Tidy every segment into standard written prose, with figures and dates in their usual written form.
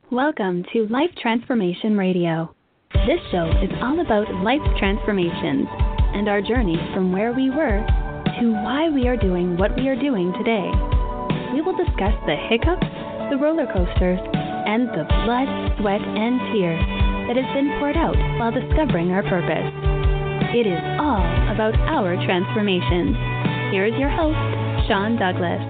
Welcome to Life Transformation Radio. This show is all about life transformations and our journey from where we were to why we are doing what we are doing today. We will discuss the hiccups, the roller coasters, and the blood, sweat, and tears that has been poured out while discovering our purpose. It is all about our transformations. Here is your host, Sean Douglas.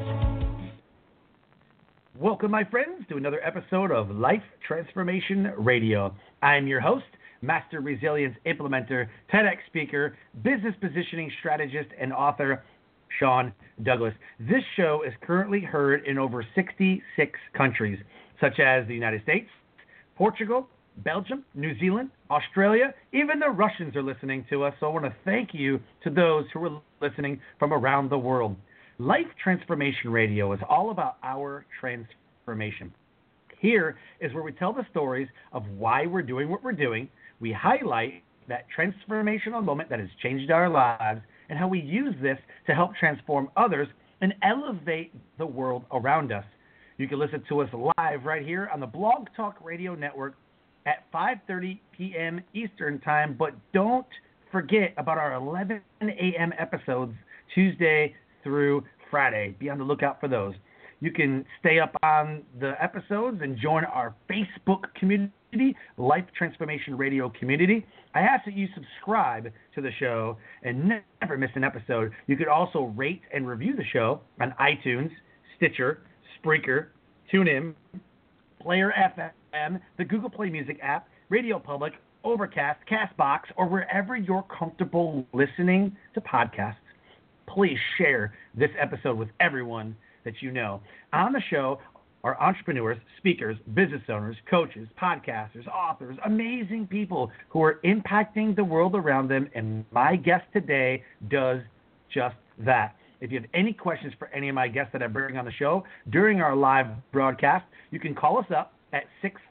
Welcome, my friends, to another episode of Life Transformation Radio. I'm your host, Master Resilience Implementer, TEDx speaker, business positioning strategist, and author, Sean Douglas. This show is currently heard in over 66 countries, such as the United States, Portugal, Belgium, New Zealand, Australia. Even the Russians are listening to us, so I want to thank you to those who are listening from around the world. Life Transformation Radio is all about our transformation. Here is where we tell the stories of why we're doing what we're doing. We highlight that transformational moment that has changed our lives and how we use this to help transform others and elevate the world around us. You can listen to us live right here on the Blog Talk Radio Network at 5:30 p.m. Eastern Time, but don't forget about our 11 a.m. episodes Tuesday through Friday. Be on the lookout for those. You can stay up on the episodes and join our Facebook community, Life Transformation Radio community. I ask that you subscribe to the show and never miss an episode. You could also rate and review the show on iTunes, Stitcher, Spreaker, TuneIn, Player FM, the Google Play Music app, Radio Public, Overcast, CastBox, or wherever you're comfortable listening to podcasts. Please share this episode with everyone that you know. On the show are entrepreneurs, speakers, business owners, coaches, podcasters, authors, amazing people who are impacting the world around them, and my guest today does just that. If you have any questions for any of my guests that I bring on the show during our live broadcast, you can call us up at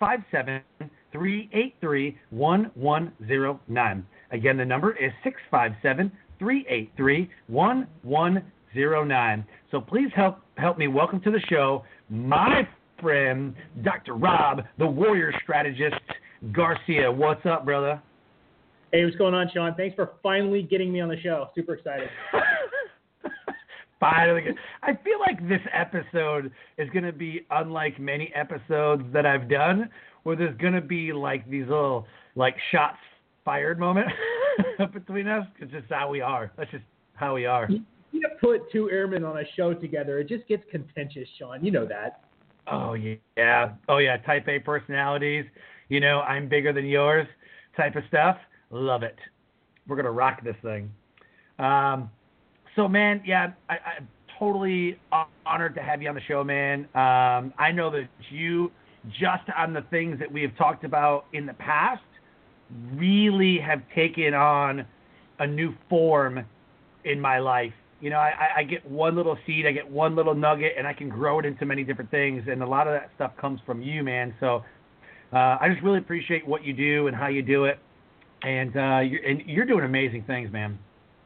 657-383-1109. Again, the number is 657-383-1109. So please help me welcome to the show my friend, Dr. Rob, the warrior strategist, Garcia. What's up, brother? Hey, what's going on, Sean? Thanks for finally getting me on the show. Super excited. Finally. I feel like this episode is going to be unlike many episodes that I've done, where there's going to be like these little like shots fired moments between us. It's just how we are. That's just how we are. You put two airmen on a show together, it just gets contentious, Sean. You know that. Oh, yeah. Oh, yeah. Type A personalities. You know, I'm bigger than yours type of stuff. Love it. We're going to rock this thing. So, man, yeah, I'm totally honored to have you on the show, man. I know that you, just on the things that we have talked about in the past, really have taken on a new form in my life. You know, I get one little seed, I get one little nugget, and I can grow it into many different things. And a lot of that stuff comes from you, man. So I just really appreciate what you do and how you do it. And you're doing amazing things, man.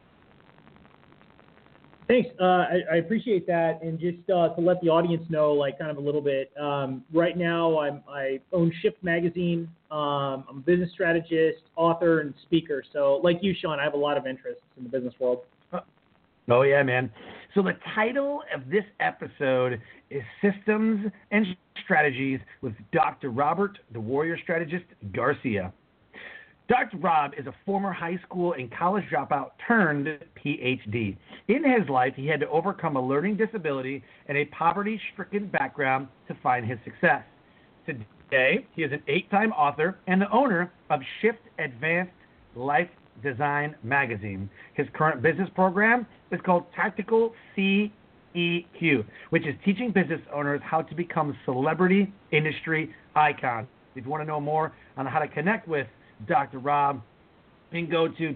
Thanks. I appreciate that. And just to let the audience know, like, kind of a little bit, right now I own Shift Magazine. I'm a business strategist, author, and speaker. So like you, Sean, I have a lot of interests in the business world. Oh, yeah, man. So the title of this episode is Systems and Strategies with Dr. Robert, the Warrior Strategist, Garcia. Dr. Rob is a former high school and college dropout turned PhD. In his life, he had to overcome a learning disability and a poverty-stricken background to find his success. Today, he is an 8-time author and the owner of Shift Advanced Life Design Magazine. His current business program is called Tactical CEQ, which is teaching business owners how to become celebrity industry icons. If you want to know more on how to connect with Dr. Rob, you can go to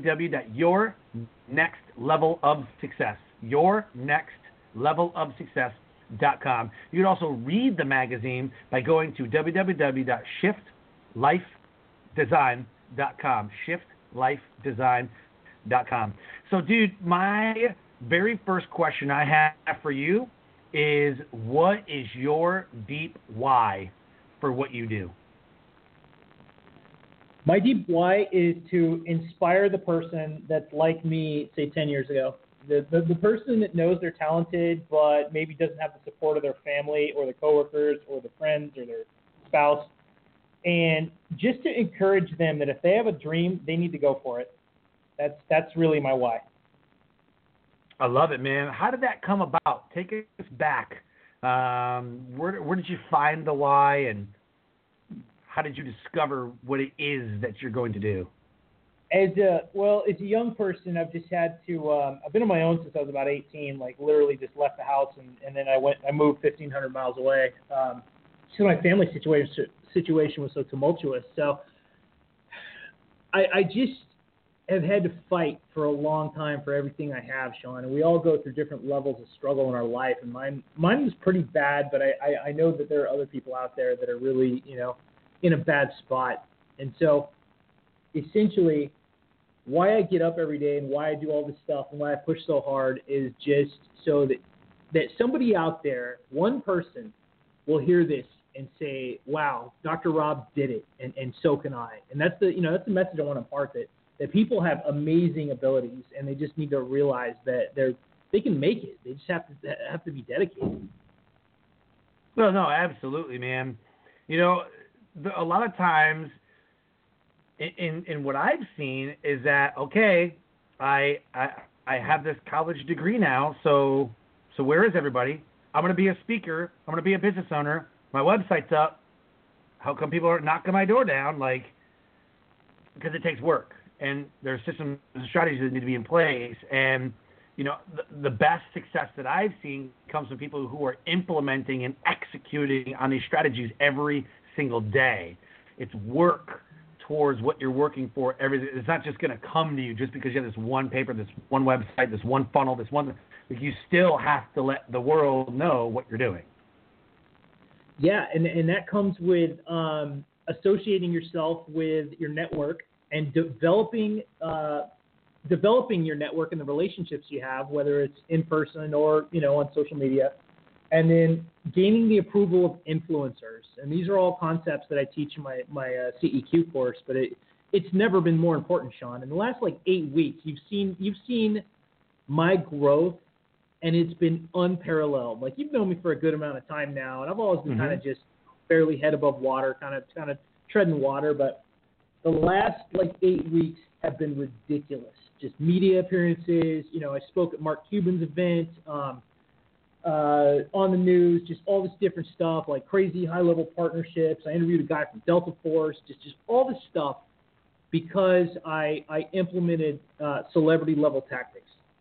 www.yournextlevelofsuccess, yournextlevelofsuccess.com. You can also read the magazine by going to www.shiftlifedesign.com, shiftlifedesign.com. So, dude, my very first question I have for you is, what is your deep why for what you do? My deep why is to inspire the person that's like me, say 10 years ago. The person that knows they're talented but maybe doesn't have the support of their family or their coworkers or their friends or their spouse. And just to encourage them that if they have a dream, they need to go for it. That's really my why. I love it, man. How did that come about? Take us back. Where did you find the why, and how did you discover what it is that you're going to do? As a young person, I've just had to. I've been on my own since I was about 18. Like literally, just left the house and then I moved 1,500 miles away. So my family situation was so tumultuous. So I just have had to fight for a long time for everything I have, Sean. And we all go through different levels of struggle in our life. And mine was pretty bad, but I know that there are other people out there that are really, in a bad spot. And so essentially why I get up every day and why I do all this stuff and why I push so hard is just so that somebody out there, one person, will hear this and say, wow, Dr. Rob did it, and so can I. And that's the message I want to impart, that people have amazing abilities and they just need to realize that they can make it. They just have to be dedicated. Well, no, absolutely, man. A lot of times in what I've seen is that, okay, I have this college degree now, so where is everybody? I'm going to be a speaker. I'm going to be a business owner. My website's up. How come people aren't knocking my door down? Because it takes work, and there's systems and strategies that need to be in place. And the best success that I've seen comes from people who are implementing and executing on these strategies every single day. It's work towards what you're working for. It's not just going to come to you just because you have this one paper, this one website, this one funnel, this one. You still have to let the world know what you're doing. Yeah, and that comes with associating yourself with your network and developing your network and the relationships you have, whether it's in person or on social media, and then gaining the approval of influencers. And these are all concepts that I teach in my CEQ course, but it's never been more important, Sean. In the last 8 weeks, you've seen my growth. And it's been unparalleled. You've known me for a good amount of time now, and I've always been kind of just barely head above water, kind of treading water. But the last 8 weeks have been ridiculous. Just media appearances. I spoke at Mark Cuban's event, on the news, just all this different stuff, crazy high-level partnerships. I interviewed a guy from Delta Force, just all this stuff because I implemented celebrity-level tactics.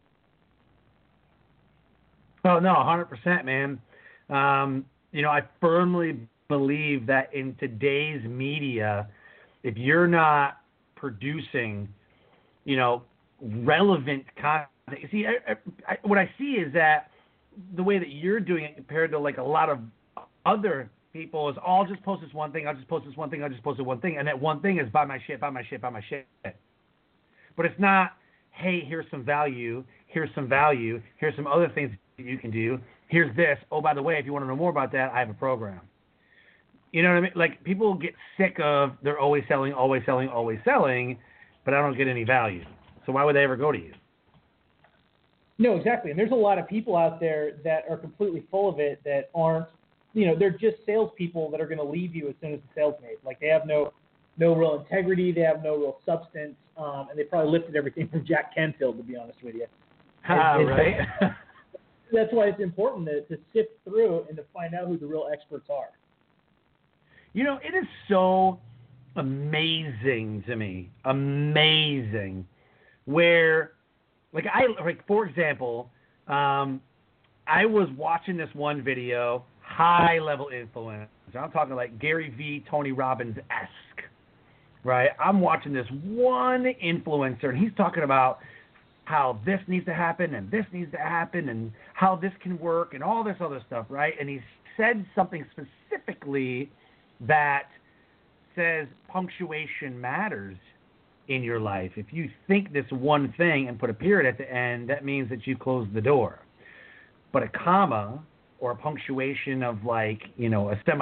Oh, no, 100%, man. I firmly believe that in today's media, if you're not producing, relevant content, see, what I see is that the way that you're doing it compared to a lot of other people is I'll just post this one thing, I'll just post this one thing, I'll just post this one thing, and that one thing is buy my shit, buy my shit, buy my shit. But it's not, hey, here's some value, here's some other things that you can do. Here's this. Oh, by the way, if you want to know more about that, I have a program. You know what I mean? People get sick of they're always selling, but I don't get any value. So why would they ever go to you? No, exactly. And there's a lot of people out there that are completely full of it that aren't, they're just salespeople that are going to leave you as soon as the sale's made. They have no real integrity. They have no real substance. And they probably lifted everything from Jack Canfield, to be honest with you. Right. That's why it's important to sift through and to find out who the real experts are. It is so amazing to me. Amazing. Where, for example, I was watching this one video, high-level influencer. I'm talking Gary V, Tony Robbins-esque, right? I'm watching this one influencer, and he's talking about how this needs to happen and this needs to happen and how this can work and all this other stuff, right? And he said something specifically that says punctuation matters in your life. If you think this one thing and put a period at the end, that means that you closed the door. But a comma or a punctuation of a semicolon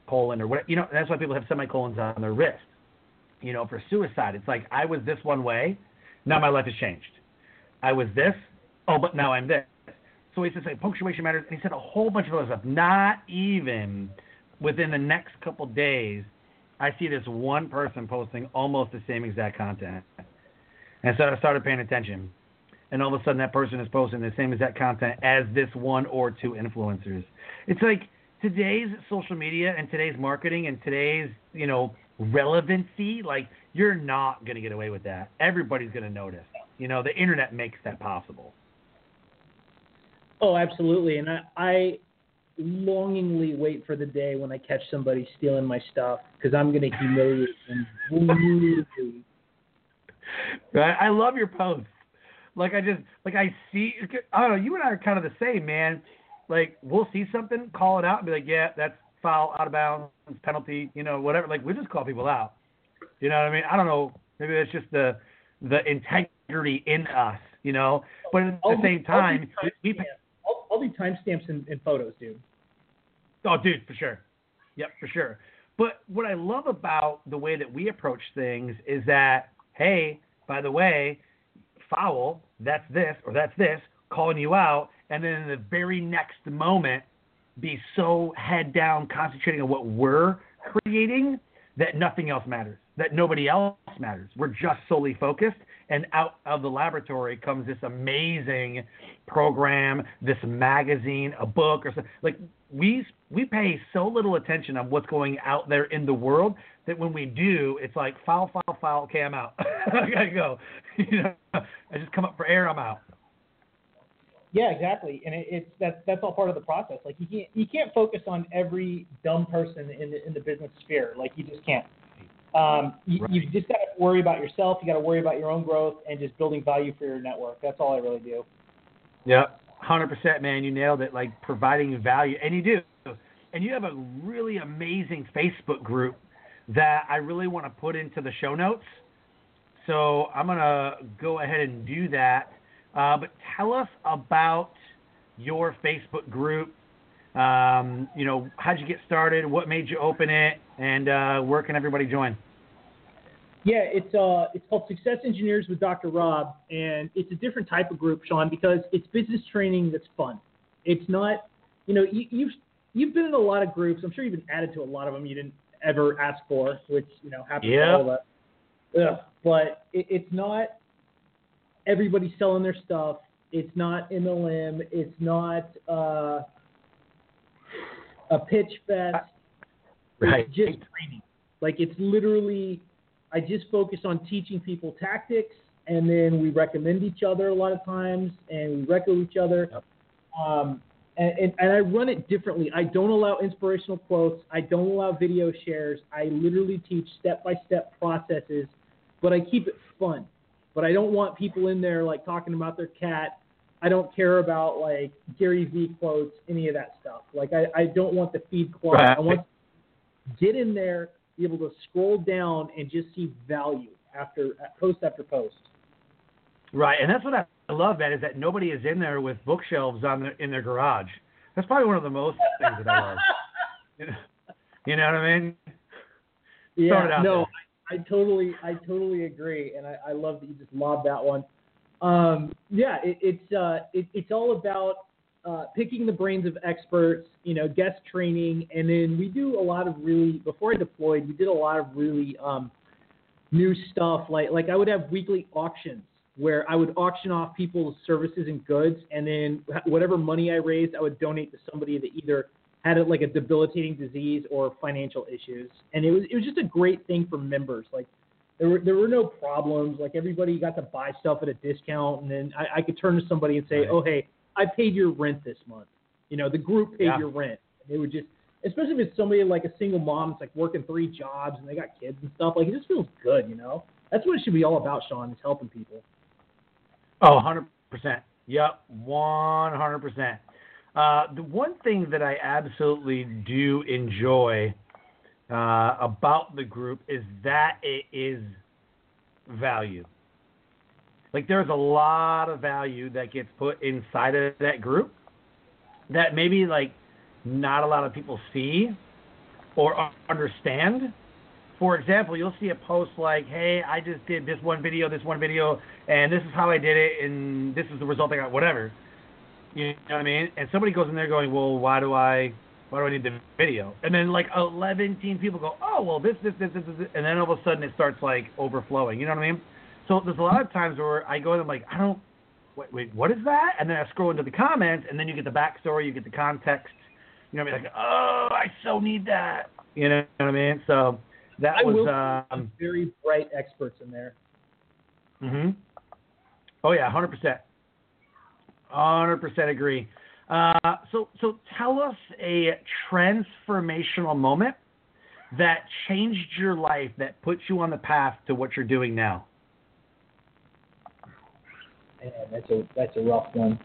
semicolon or what, that's why people have semicolons on their wrist, for suicide. It's like, I was this one way, now my life has changed. I was this, but now I'm this. So he says, punctuation matters. And he said a whole bunch of other stuff. Not even within the next couple days, I see this one person posting almost the same exact content. And so I started paying attention. And all of a sudden, that person is posting the same exact content as this one or two influencers. It's like today's social media and today's marketing and today's, relevancy, like, you're not going to get away with that. Everybody's going to notice. The internet makes that possible. Oh, absolutely. And I longingly wait for the day when I catch somebody stealing my stuff, because I'm going to humiliate them brutally. Right? I love your posts. I see, I don't know, you and I are kind of the same, man. Like, we'll see something, call it out, and be like, yeah, that's foul, out of bounds, penalty, whatever. Like, we just call people out. You know what I mean? I don't know. Maybe that's just the integrity in us, But at the same time, I'll do timestamps in photos, dude. Oh, dude, for sure. Yep, for sure. But what I love about the way that we approach things is that, hey, by the way, foul, that's this or that's this, calling you out, and then in the very next moment be so head down concentrating on what we're creating that nothing else matters, that nobody else matters. We're just solely focused, and out of the laboratory comes this amazing program, this magazine, a book, or something. Like, we pay so little attention on what's going out there in the world that when we do, it's like foul, okay, I'm out. I gotta go. I just come up for air, I'm out. Yeah, exactly, and that's all part of the process. Like, you can't focus on every dumb person in the business sphere. Like, you just can't. You just got to worry about yourself. You got to worry about your own growth and just building value for your network. That's all I really do. Yep, 100%, man. You nailed it. Like, providing value, and you do. And you have a really amazing Facebook group that I really want to put into the show notes. So I'm gonna go ahead and do that. But tell us about your Facebook group. How'd you get started? What made you open it? And where can everybody join? Yeah, it's called Success Engineers with Dr. Rob, and it's a different type of group, Sean, because it's business training that's fun. It's not, you've been in a lot of groups. I'm sure you've been added to a lot of them you didn't ever ask for, which happens to all of us. Yeah, but it's not everybody selling their stuff. It's not MLM. It's not a pitch fest. Right. It's just training. Like, it's literally, I just focus on teaching people tactics, and then we recommend each other a lot of times, and we record each other. Yep. And I run it differently. I don't allow inspirational quotes. I don't allow video shares. I literally teach step-by-step processes, but I keep it fun. But I don't want people in there, like, talking about their cat. I don't care about, like, Gary Vee quotes, any of that stuff. Like, I don't want the feed clog. Right. I want to get in there, be able to scroll down and just see value post after post. Right, and that's what I love, man, is that nobody is in there with bookshelves in their garage. That's probably one of the most things that I love. You know what I mean? Yeah, no, I totally agree, and I love that you just lobbed that one. It's all about picking the brains of experts, guest training, and then we do a lot of before I deployed, we did a lot of really new stuff. Like I would have weekly auctions where I would auction off people's services and goods, and then whatever money I raised, I would donate to somebody that either had a debilitating disease or financial issues. And it was just a great thing for members. Like, there were no problems. Like, everybody got to buy stuff at a discount, and then I could turn to somebody and say, right. Oh, hey, I paid your rent this month. The group paid your rent. And it would just, especially if it's somebody like a single mom that's like working 3 jobs and they got kids and stuff, like, it just feels good, That's what it should be all about, Sean, is helping people. Oh, 100%. Yep, 100%. The one thing that I absolutely do enjoy about the group is that it is value. Like, there's a lot of value that gets put inside of that group that maybe, like, not a lot of people see. or understand. For example, you'll see a post like, hey, I just did this one video, and this is how I did it, and this is the result I got, whatever. You know what I mean? And somebody goes in there going, well, why do I need the video? And then like 11 people go, oh, well, this, and then all of a sudden it starts like overflowing. You know what I mean? So there's a lot of times where I go and I'm like, wait, what is that? And then I scroll into the comments, and then you get the backstory, you get the context. You know what I mean? Like, oh, I so need that. You know what I mean? So that was some very bright experts in there. Mm-hmm. Oh yeah, 100%. 100% agree. So tell us a transformational moment that changed your life, that put you on the path to what you're doing now. Man, that's a rough one.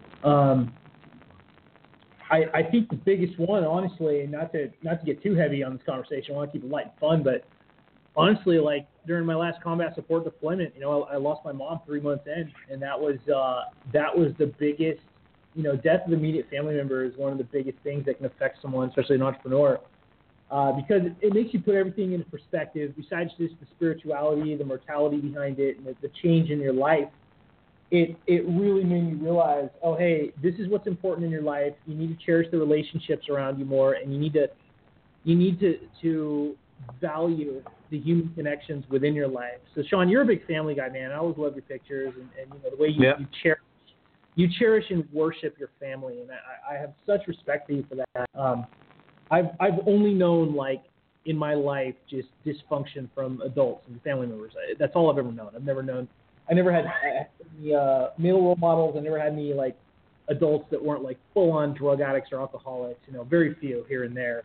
I think the biggest one, honestly, and not to get too heavy on this conversation, I want to keep it light and fun, but honestly, like during my last combat support deployment, I lost my mom 3 months in, and that was the biggest, death of an immediate family member is one of the biggest things that can affect someone, especially an entrepreneur, because it makes you put everything into perspective. Besides just the spirituality, the mortality behind it, and the change in your life, it really made me realize, oh, hey, this is what's important in your life. You need to cherish the relationships around you more, and you need to value the human connections within your life. So, Sean, you're a big family guy, man. I always love your pictures and the way you cherish and worship your family, and I have such respect for you for that. I've only known, like, in my life, just dysfunction from adults and family members. That's all I've ever known. I never had any male role models. I never had any, like, adults that weren't, like, full-on drug addicts or alcoholics. Very few here and there.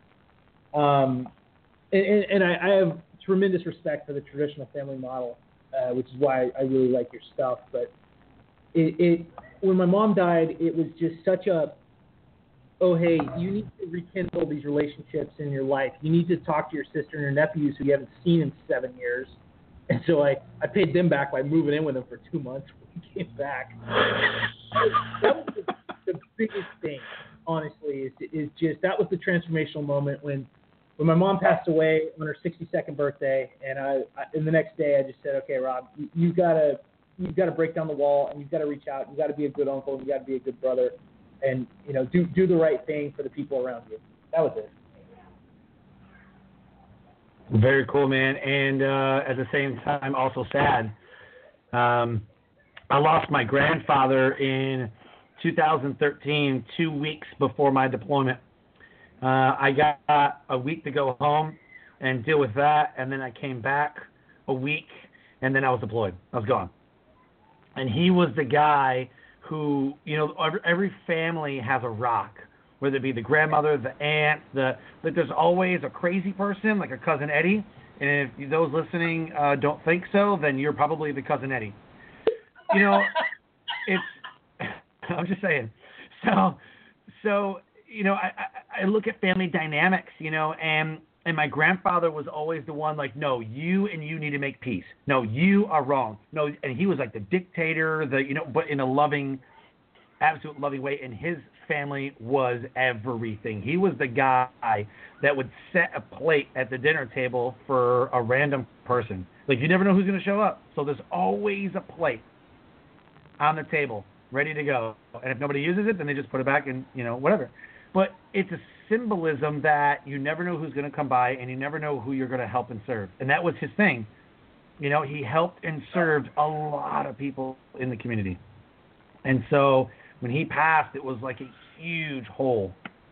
And I have tremendous respect for the traditional family model, which is why I really like your stuff. But when my mom died, it was just such a, oh, hey, you need to rekindle these relationships in your life. You need to talk to your sister and your nephews who you haven't seen in 7 years. And so I paid them back by moving in with them for 2 months when we came back. That was the biggest thing, honestly, is just that was the transformational moment when my mom passed away on her 62nd birthday, and the next day I just said, okay, Rob, you've got to break down the wall, and you've got to reach out. You've got to be a good uncle, and you've got to be a good brother, and do the right thing for the people around you. That was it. Very cool, man. And at the same time, also sad. I lost my grandfather in 2013, 2 weeks before my deployment. I got a week to go home and deal with that, and then I came back a week, and then I was deployed. I was gone. And he was the guy who, every family has a rock, whether it be the grandmother, the aunt, there's always a crazy person, like a Cousin Eddie. And if those listening don't think so, then you're probably the Cousin Eddie. I'm just saying. So I look at family dynamics, and my grandfather was always the one like, no, you need to make peace. No, you are wrong. No, and he was like the dictator, but in a loving, absolute loving way. And his family was everything. He was the guy that would set a plate at the dinner table for a random person. Like, you never know who's going to show up. So there's always a plate on the table ready to go. And if nobody uses it, then they just put it back and, whatever. But it's a symbolism that you never know who's going to come by, and you never know who you're going to help and serve. And that was his thing. He helped and served a lot of people in the community. And so when he passed, it was like a huge hole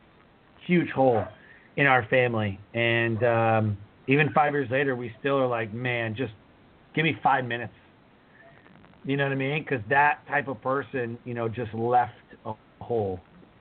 in our family. And even 5 years later, we still are like, man, just give me 5 minutes. You know what I mean? Because that type of person, just left a hole.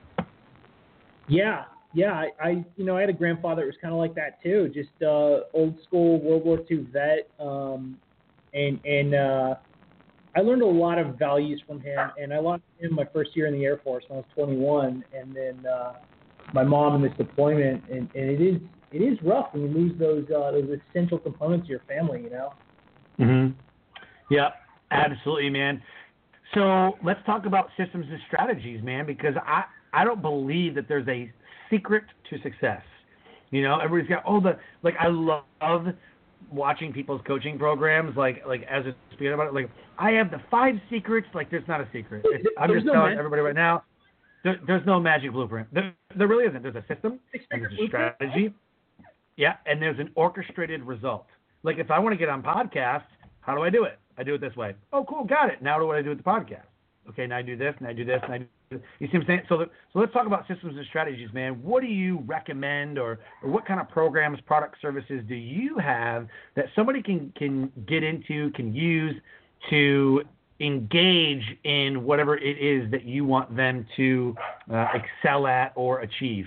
Yeah. I had a grandfather that was kind of like that too. Just old school World War II vet, and I learned a lot of values from him. And I lost him my first year in the Air Force when I was 21, and then my mom in this deployment. And it is rough when you lose those essential components of your family. Mhm. Yeah, absolutely, man. So let's talk about systems and strategies, man, because I don't believe that there's a secret to success. Everybody's got I love watching people's coaching programs, like as a speaker about it. Like, I have the 5 secrets. Like, there's not a secret. I'm just telling everybody right now, there's no magic blueprint. There really isn't. There's a system, and there's a strategy. Yeah, and there's an orchestrated result. Like, if I want to get on podcasts, how do I do it? I do it this way. Oh, cool, got it. Now what do I do with the podcast? Okay, now I do this, and I do this, and I do this. You see what I'm saying? So let's talk about systems and strategies, man. What do you recommend, or what kind of programs, product, services do you have that somebody can get into, can use to engage in whatever it is that you want them to excel at or achieve?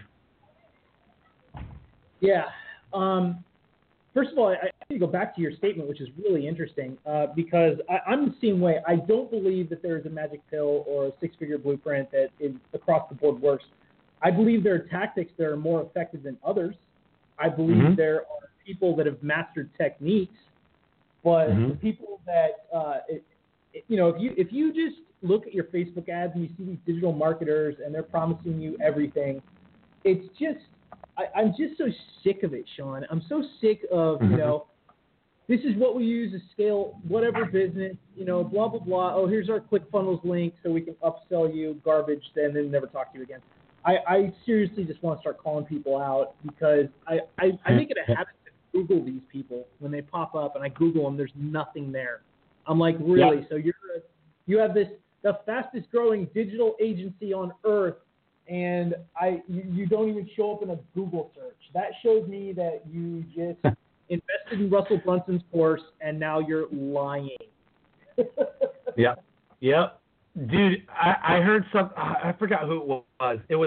Yeah. First of all, I need to go back to your statement, which is really interesting, because I'm the same way. I don't believe that there is a magic pill or a 6-figure blueprint that is across the board works. I believe there are tactics that are more effective than others. I believe there are people that have mastered techniques, but the people that, if you just look at your Facebook ads and you see these digital marketers and they're promising you everything, it's just, I'm just so sick of it, Sean. I'm so sick of, this is what we use to scale whatever business, blah, blah, blah. Oh, here's our ClickFunnels link so we can upsell you garbage and then never talk to you again. I seriously just want to start calling people out because I make it a habit to Google these people when they pop up, and I Google them. There's nothing there. I'm like, really? Yeah. So you have the fastest growing digital agency on earth, and you don't even show up in a Google search. That shows me that you just invested in Russell Brunson's course, and now you're lying. Yep. Dude, I heard some. I forgot who it was. It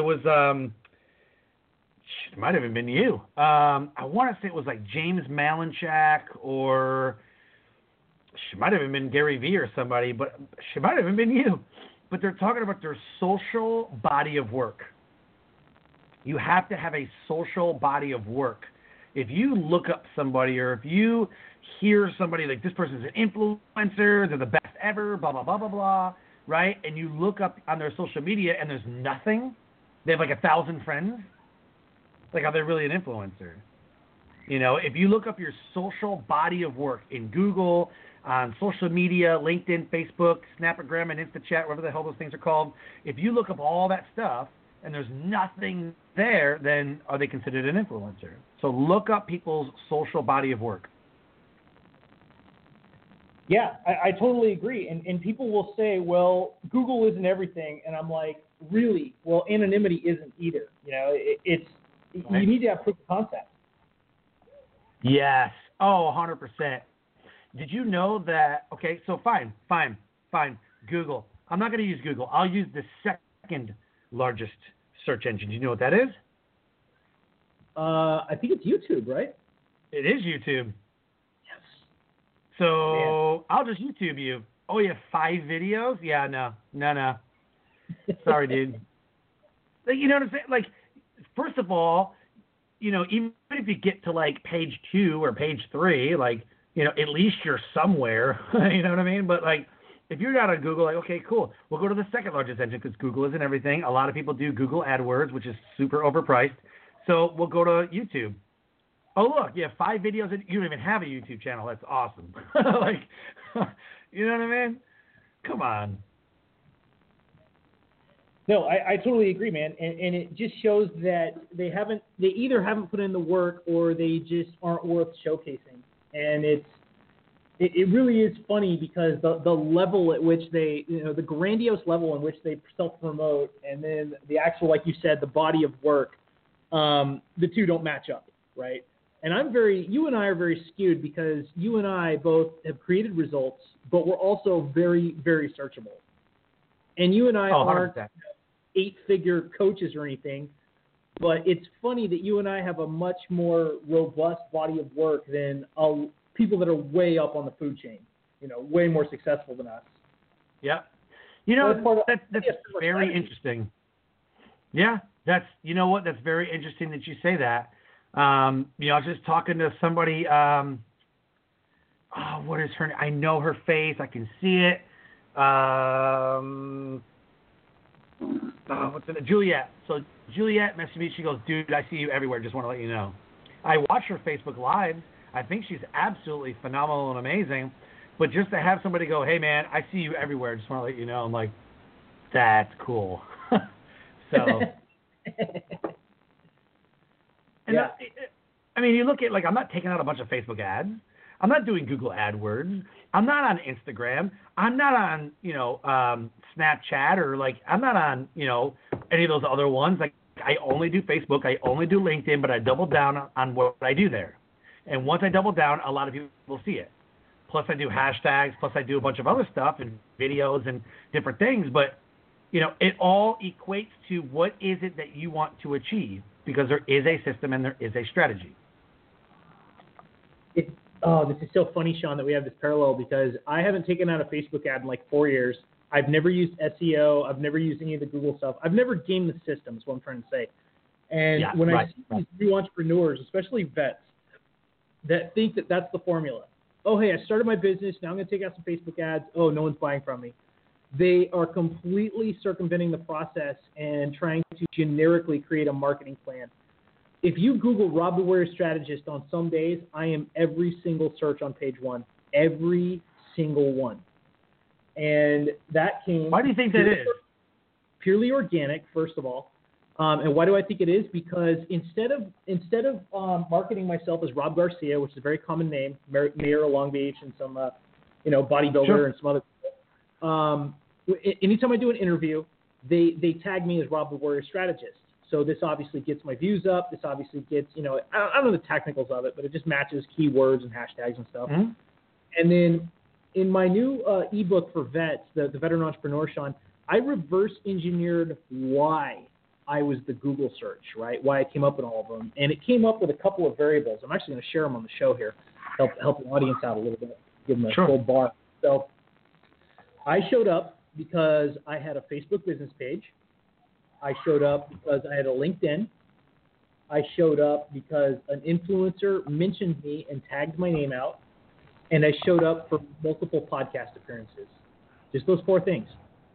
might have even been you. I want to say it was like James Malinchak, or she might have even been Gary Vee or somebody, but she might have even been you. But they're talking about their social body of work. You have to have a social body of work. If you look up somebody, or if you hear somebody like this person's an influencer, they're the best ever, blah, blah, blah, blah, blah, right? And you look up on their social media and there's nothing. They have like 1,000 friends. Like, are they really an influencer? If you look up your social body of work in Google, on social media, LinkedIn, Facebook, Snapgram, and InstaChat, whatever the hell those things are called, if you look up all that stuff and there's nothing there, then are they considered an influencer? So look up people's social body of work. Yeah, I totally agree. And people will say, well, Google isn't everything. And I'm like, really? Well, anonymity isn't either. You need to have proof of concept. Yes. Oh, 100%. Did you know that? Okay, so fine. Google. I'm not going to use Google. I'll use the second largest search engine. Do you know what that is? I think it's YouTube, right? It is YouTube. Yes. So I'll just YouTube you. Oh, you have 5 videos? Yeah, no. Sorry, dude. You know what I'm saying? Like, first of all, even if you get to like page 2 or page 3, like, at least you're somewhere. You know what I mean? But like, if you're not on Google, like, okay, cool. We'll go to the second largest engine because Google isn't everything. A lot of people do Google AdWords, which is super overpriced. So we'll go to YouTube. Oh, look, you have 5 videos, and you don't even have a YouTube channel. That's awesome. Like, you know what I mean? Come on. No, I totally agree, man. And it just shows that they either haven't put in the work or they just aren't worth showcasing. And it really is funny because the level at which they, the grandiose level in which they self-promote, and then the actual, like you said, the body of work, the two don't match up, right? And you and I are very skewed because you and I both have created results, but we're also very, very searchable. And you and I aren't 8-figure coaches or anything, but it's funny that you and I have a much more robust body of work than people that are way up on the food chain, way more successful than us. Yeah. That's very interesting. Yeah, that's very interesting that you say that. I was just talking to somebody, what is her name? I know her face. I can see it. What's it? Juliet. So Juliet messaged me. She goes, dude, I see you everywhere. Just want to let you know. I watch her Facebook Live. I think she's absolutely phenomenal and amazing. But just to have somebody go, hey, man, I see you everywhere. Just want to let you know. I'm like, that's cool. So, and yeah. I mean, you look at, like, I'm not taking out a bunch of Facebook ads. I'm not doing Google AdWords. I'm not on Instagram. I'm not on, Snapchat, or, like, I'm not on, any of those other ones. Like, I only do Facebook. I only do LinkedIn, but I double down on what I do there. And once I double down, a lot of people will see it. Plus, I do hashtags. Plus, I do a bunch of other stuff and videos and different things. But, it all equates to what is it that you want to achieve, because there is a system and there is a strategy. This is so funny, Sean, that we have this parallel, because I haven't taken out a Facebook ad in like 4 years. I've never used SEO. I've never used any of the Google stuff. I've never gamed the system, is what I'm trying to say. And when I see these new entrepreneurs, especially vets, that think that that's the formula. Oh, hey, I started my business. Now I'm going to take out some Facebook ads. Oh, no one's buying from me. They are completely circumventing the process and trying to generically create a marketing plan. If you Google Rob the Warrior Strategist on some days, I am every single search on page one. Every single one. And that came... Why do you think that is? Purely organic, first of all. And why do I think it is? Because instead of marketing myself as Rob Garcia, which is a very common name, mayor of Long Beach and some bodybuilder and some other people, anytime I do an interview, they tag me as Rob the Warrior Strategist. So this obviously gets my views up. This obviously gets, I don't know the technicals of it, but it just matches keywords and hashtags and stuff. Mm-hmm. And then in my new ebook for vets, the Veteran Entrepreneur, Sean, I reverse engineered why I was the Google search, right? Why I came up with all of them. And it came up with a couple of variables. I'm actually going to share them on the show here, help the audience out a little bit, give them a full bar. So I showed up because I had a Facebook business page. I showed up because I had a LinkedIn. I showed up because an influencer mentioned me and tagged my name out. And I showed up for multiple podcast appearances. Just those 4 things.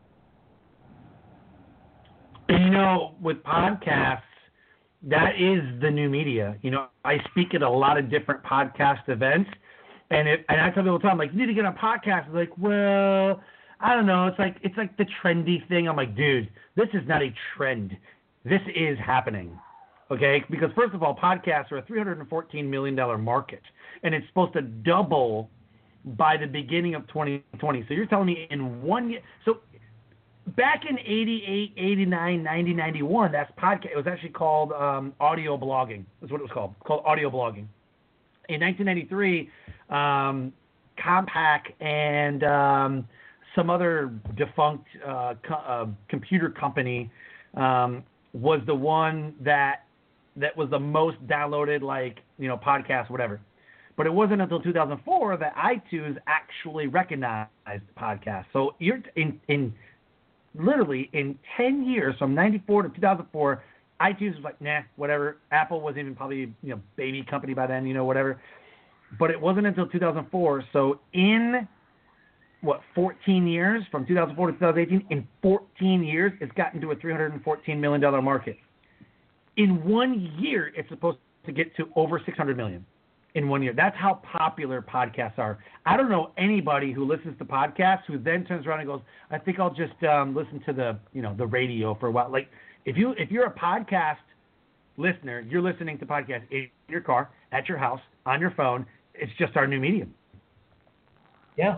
With podcasts, that is the new media. I speak at a lot of different podcast events, and I tell people all the time, like, you need to get on podcasts. I'm like, well, I don't know. It's like the trendy thing. I'm like, dude, this is not a trend. This is happening, okay? Because first of all, podcasts are a $314 million market, and it's supposed to double by the beginning of 2020. So you're telling me in 1 year? So back in 88, 89, 90, 91, that's podcast. It was actually called audio blogging. That's what it was called audio blogging. In 1993, Compaq and some other defunct computer company was the one that was the most downloaded, podcast, whatever. But it wasn't until 2004 that iTunes actually recognized podcasts. So you're literally in 10 years, from 94 to 2004, iTunes was like, nah, whatever. Apple was even probably, baby company by then, whatever. But it wasn't until 2004. So in 14 years, from 2004 to 2018, in 14 years, it's gotten to a $314 million market. In 1 year, it's supposed to get to over $600 million in 1 year. That's how popular podcasts are. I don't know anybody who listens to podcasts who then turns around and goes, I think I'll just listen to the radio for a while. Like, if you're a podcast listener, you're listening to podcasts in your car, at your house, on your phone. It's just our new medium. Yeah.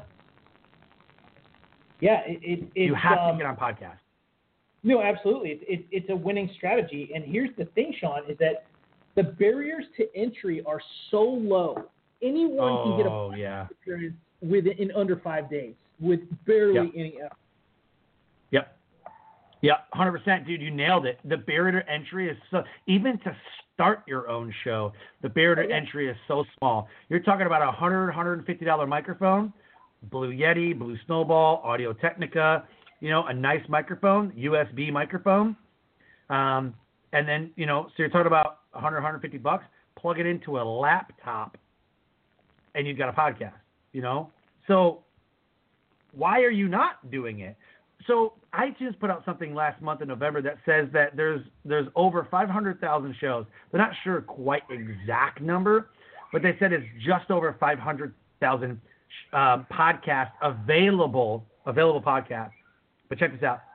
Yeah, you have to get on podcasts. No, absolutely. It's a winning strategy. And here's the thing, Sean, is that the barriers to entry are so low. Anyone can get a podcast appearance in under 5 days with barely any effort. Yep, 100%, dude. You nailed it. The barrier to entry is so, even to start your own show, the barrier to entry is so small. You're talking about a $100, $150 microphone, Blue Yeti, Blue Snowball, Audio Technica, a nice microphone, USB microphone. And then, so you're talking about $100, $150, plug it into a laptop, and you've got a podcast, So why are you not doing it? So iTunes put out something last month in November that says that there's over 500,000 shows. They're not sure quite exact number, but they said it's just over 500,000 podcasts available podcasts. But check this out: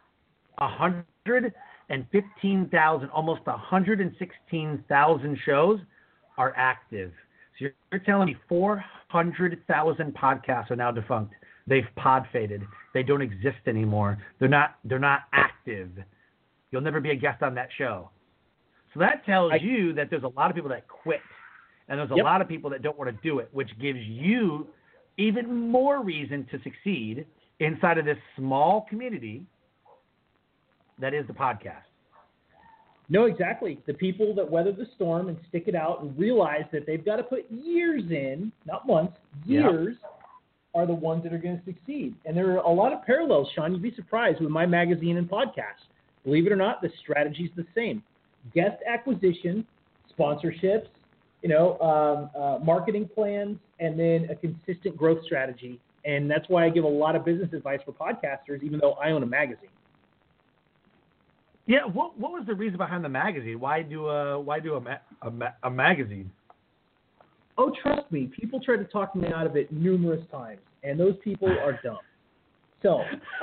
115,000, almost 116,000 shows are active. So you're telling me 400,000 podcasts are now defunct. They've pod faded. They don't exist anymore. They're not active. You'll never be a guest on that show. So that tells you that there's a lot of people that quit, and there's a lot of people that don't want to do it, which gives you even more reason to succeed inside of this small community that is the podcast. No, exactly. The people that weather the storm and stick it out and realize that they've got to put years in, not months, years, are the ones that are going to succeed. And there are a lot of parallels, Sean. You'd be surprised with my magazine and podcast. Believe it or not, the strategy's the same. Guest acquisition, sponsorships, marketing plans, and then a consistent growth strategy. And that's why I give a lot of business advice for podcasters, even though I own a magazine. Yeah, what was the reason behind the magazine? Why do a magazine? Oh, trust me, people try to talk me out of it numerous times, and those people are dumb. So,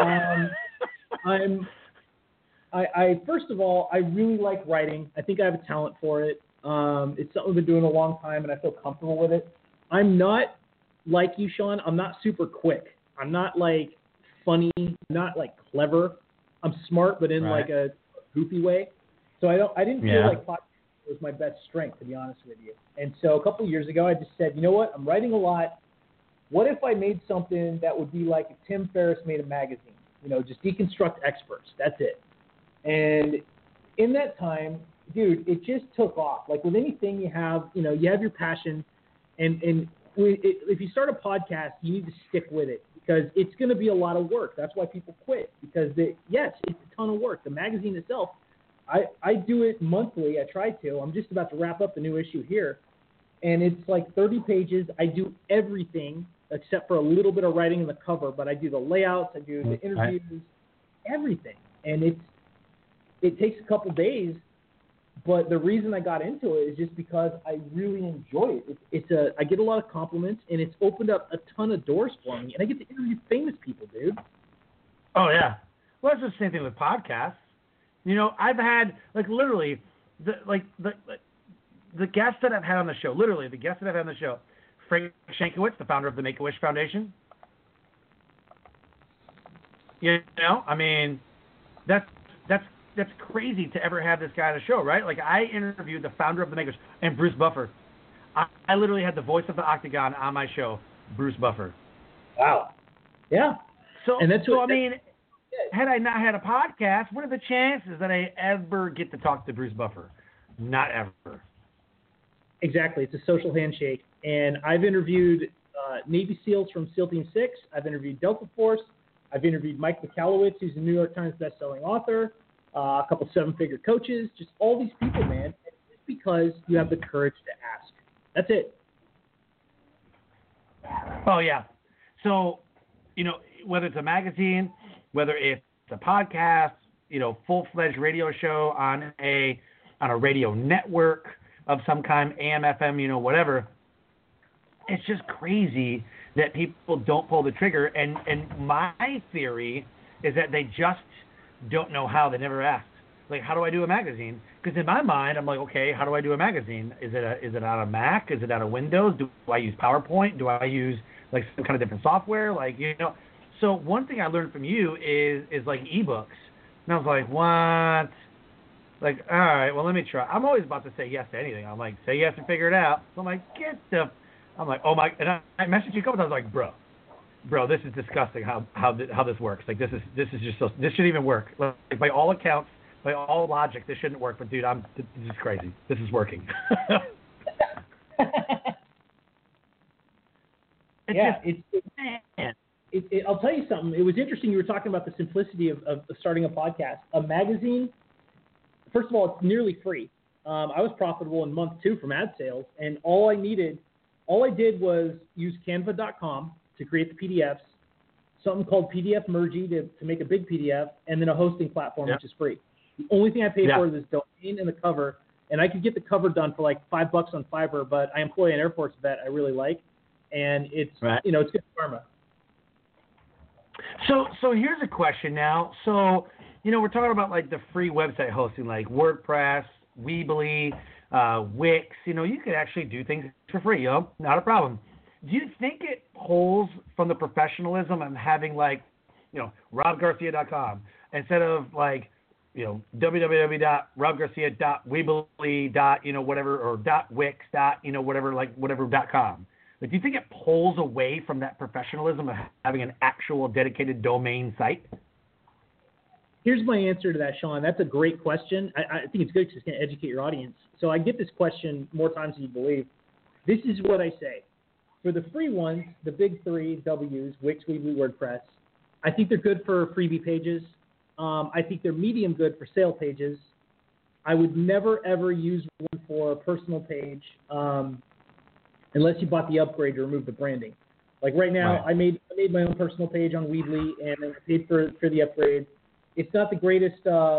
I first of all, I really like writing. I think I have a talent for it. It's something I've been doing a long time, and I feel comfortable with it. I'm not like you, Sean. I'm not super quick. I'm not like funny. I'm not like clever. I'm smart, but in like a goofy way. So I didn't feel like podcast was my best strength, to be honest with you. And so a couple of years ago, I just said, you know what? I'm writing a lot. What if I made something that would be like if Tim Ferriss made a magazine? Just deconstruct experts. That's it. And in that time, dude, it just took off. Like with anything you have your passion, and if you start a podcast, you need to stick with it because it's going to be a lot of work. That's why people quit because it's a ton of work. The magazine itself, I do it monthly. I try to. I'm just about to wrap up the new issue here, and it's like 30 pages. I do everything except for a little bit of writing in the cover, but I do the layouts, I do the interviews, everything, and it takes a couple days. But the reason I got into it is just because I really enjoy it. I get a lot of compliments, and it's opened up a ton of doors for me, and I get to interview famous people, dude. Oh yeah, well that's the same thing with podcasts. I've had literally the guests that I've had on the show. Literally the guests that I've had on the show. Frank Shankowitz, the founder of the Make-A-Wish Foundation. I mean, that's crazy to ever have this guy on the show, right? Like I interviewed the founder of the Make-A-Wish and Bruce Buffer. I literally had the voice of the Octagon on my show, Bruce Buffer. Wow. Yeah. So I mean, had I not had a podcast, what are the chances that I ever get to talk to Bruce Buffer? Not ever. Exactly. It's a social handshake. And I've interviewed Navy SEALs from SEAL Team 6. I've interviewed Delta Force. I've interviewed Mike Michalowicz, who's a New York Times bestselling author, a couple seven-figure coaches, just all these people, man. It's just because you have the courage to ask. That's it. Oh, yeah. So, whether it's a magazine, whether it's a podcast, full-fledged radio show on a radio network of some kind, AM, FM, whatever, it's just crazy that people don't pull the trigger. And my theory is that they just don't know how. They never asked. Like, how do I do a magazine? Because in my mind, I'm like, okay, how do I do a magazine? Is it on a Mac? Is it on a Windows? Do I use PowerPoint? Do I use like some kind of different software? So one thing I learned from you is like ebooks. And I was like, what? Like, all right, well, let me try. I'm always about to say yes to anything. I'm like, say yes and figure it out. So I'm like, I'm like, oh my, and I messaged you a couple times. I was like, bro, this is disgusting how this works. Like, this is just so, this shouldn't even work. Like, by all accounts, by all logic, this shouldn't work. But dude, this is crazy. This is working. I'll tell you something. It was interesting. You were talking about the simplicity of starting a podcast. A magazine, first of all, it's nearly free. I was profitable in month 2 from ad sales, and all I did was use Canva.com to create the PDFs, something called PDF Mergy to make a big PDF, and then a hosting platform, Yep. which is free. The only thing I pay Yeah. for is this domain and the cover, and I could get the cover done for like $5 on Fiverr, but I employ an Air Force vet I really like, and it's, Right. it's good karma. So here's a question now. So, we're talking about like the free website hosting, like WordPress, Weebly, Wix. You could actually do things for free, not a problem. Do you think it pulls from the professionalism of having like, RobGarcia.com instead of like, www.robgarcia.weebly. Whatever, or .wix. .whatever.com? Like, do you think it pulls away from that professionalism of having an actual dedicated domain site? Here's my answer to that, Sean. That's a great question. I think it's good because it's going to educate your audience. So I get this question more times than you believe. This is what I say. For the free ones, the big three W's, Wix, Weebly, WordPress, I think they're good for freebie pages. I think they're medium good for sale pages. I would never, ever use one for a personal page unless you bought the upgrade to remove the branding. Like right now, Right. I made my own personal page on Weebly, and then I paid for the upgrade. It's not the greatest,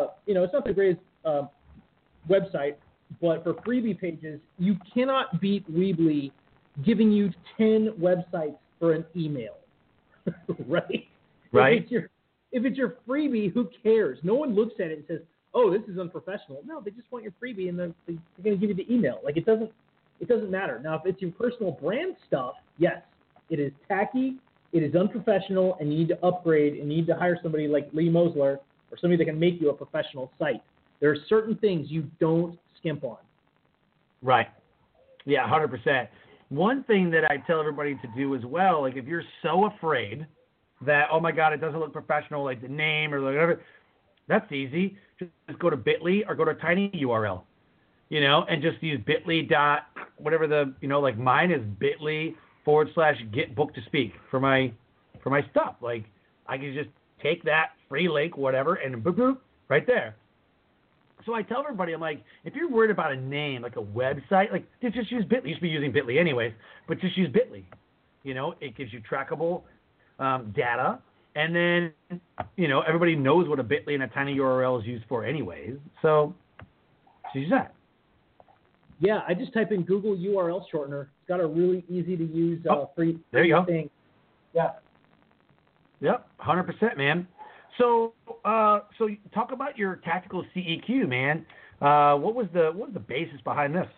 website, but for freebie pages, you cannot beat Weebly giving you 10 websites for an email, right? Right. If it's your freebie, who cares? No one looks at it and says, "Oh, this is unprofessional." No, they just want your freebie, and they're going to give you the email. Like it doesn't matter. Now, if it's your personal brand stuff, yes, it is tacky, it is unprofessional, and you need to upgrade, and you need to hire somebody like Lee Mosler or somebody that can make you a professional site. There are certain things you don't skimp on. Right. Yeah, 100%. One thing that I tell everybody to do as well, like if you're so afraid that, oh my God, it doesn't look professional, like the name or whatever, that's easy. Just go to Bitly or go to Tiny URL, and just use Bitly dot whatever like mine is Bitly/get book to speak for my stuff. Like I can just take that free link, whatever, and boop, boop, right there. So I tell everybody, I'm like, if you're worried about a name, like a website, like just use Bitly. You should be using Bitly anyways, but just use Bitly. It gives you trackable data, and then everybody knows what a Bitly and a tiny URL is used for anyways. So use that. Yeah, I just type in Google URL shortener. It's got a really easy to use free there you go. thing. Yeah. Yep, 100%, man. So talk about your tactical CEQ, man. What was the basis behind this?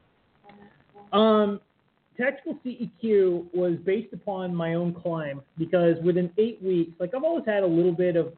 Tactical CEQ was based upon my own climb because within 8 weeks, like I've always had a little bit of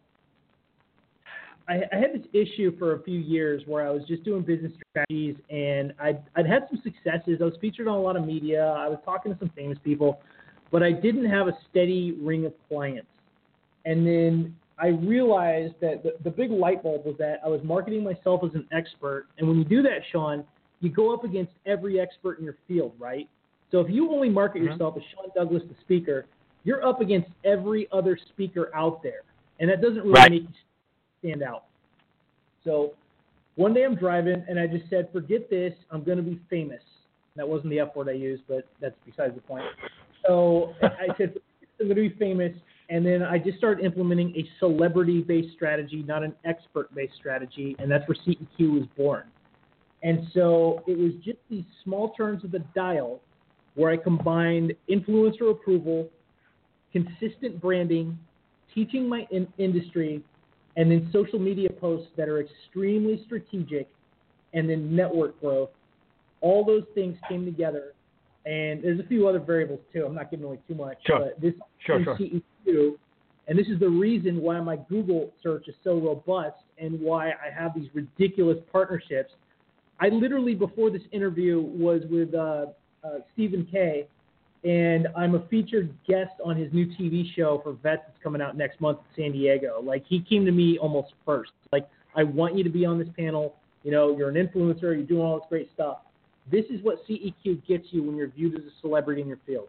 I had this issue for a few years where I was just doing business strategies, and I'd had some successes. I was featured on a lot of media. I was talking to some famous people, but I didn't have a steady ring of clients. And then I realized that the big light bulb was that I was marketing myself as an expert. And when you do that, Sean, you go up against every expert in your field, right? So if you only market yourself as Sean Douglas, the speaker, you're up against every other speaker out there. And that doesn't really make you stand out. So one day I'm driving, and I just said, forget this. I'm going to be famous. That wasn't the F word I used, but that's besides the point. So I said, I'm going to be famous. And then I just started implementing a celebrity-based strategy, not an expert-based strategy, and that's where CEQ was born. And so it was just these small turns of the dial where I combined influencer approval, consistent branding, teaching my industry, and then social media posts that are extremely strategic, and then network growth. All those things came together. And there's a few other variables, too. I'm not giving away too much. Sure. But this Sure. is CEQ, and this is the reason why my Google search is so robust and why I have these ridiculous partnerships. I literally, before this interview, was with Stephen K., and I'm a featured guest on his new TV show for vets that's coming out next month in San Diego. Like, he came to me almost first. Like, I want you to be on this panel. You're an influencer. You're doing all this great stuff. This is what CEQ gets you when you're viewed as a celebrity in your field.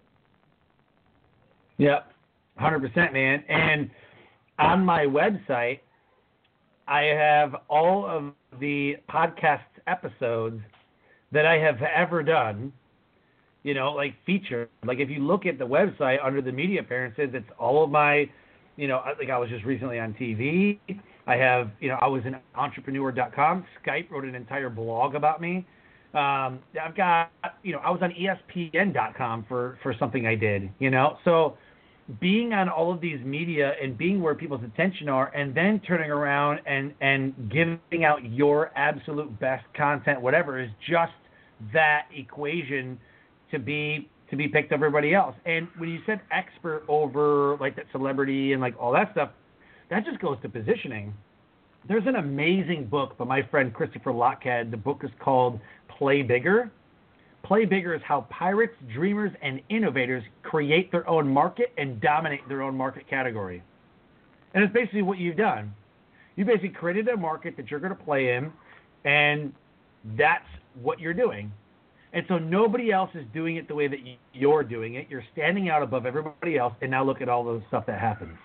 Yep, 100%, man. And on my website, I have all of the podcast episodes that I have ever done like featured. Like if you look at the website under the media appearances, it's all of my, like I was just recently on TV. I have, I was in entrepreneur.com. Skype wrote an entire blog about me. I've got, I was on ESPN.com for something I did, So being on all of these media and being where people's attention are, and then turning around and giving out your absolute best content, whatever, is just that equation to be picked up everybody else. And when you said expert over like that celebrity and like all that stuff, that just goes to positioning. There's an amazing book by my friend Christopher Lochhead. The book is called Play Bigger. Play Bigger is how pirates, dreamers, and innovators create their own market and dominate their own market category. And it's basically what you've done. You basically created a market that you're going to play in, and that's what you're doing. And so nobody else is doing it the way that you're doing it. You're standing out above everybody else, and now look at all the stuff that happens.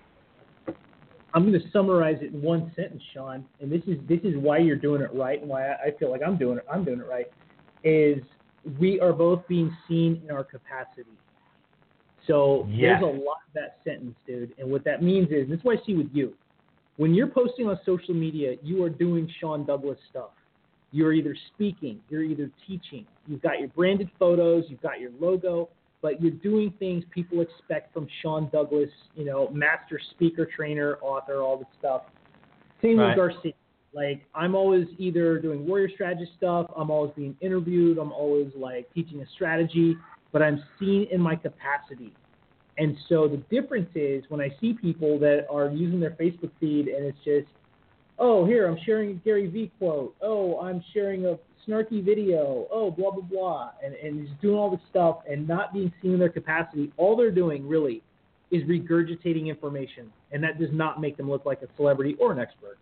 I'm going to summarize it in one sentence, Sean, and this is why you're doing it right, and why I feel like I'm doing it right, is we are both being seen in our capacity. So There's a lot of that sentence, dude. And what that means is, this is what I see with you. When you're posting on social media, you are doing Sean Douglas stuff. You're either speaking, you're either teaching, you've got your branded photos, you've got your logo, but you're doing things people expect from Sean Douglas, master speaker, trainer, author, all this stuff. Same with Garcia. Like, I'm always either doing warrior strategist stuff, I'm always being interviewed, I'm always like teaching a strategy, but I'm seen in my capacity. And so the difference is when I see people that are using their Facebook feed and it's just, oh, here, I'm sharing a Gary Vee quote. Oh, I'm sharing a snarky video. Oh, blah, blah, blah. And just doing all this stuff and not being seen in their capacity. All they're doing, really, is regurgitating information. And that does not make them look like a celebrity or an expert.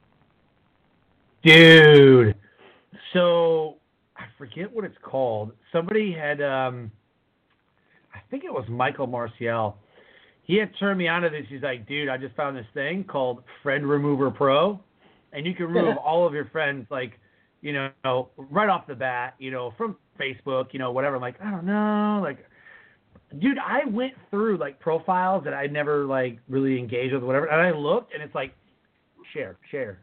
Dude. So, I forget what it's called. Somebody had, I think it was Michael Marcial. He had turned me on to this. He's like, dude, I just found this thing called Friend Remover Pro. And you can remove all of your friends, like, right off the bat, from Facebook, whatever. I'm like, I don't know. Like, dude, I went through, like, profiles that I never, like, really engaged with, whatever. And I looked, and it's like, share.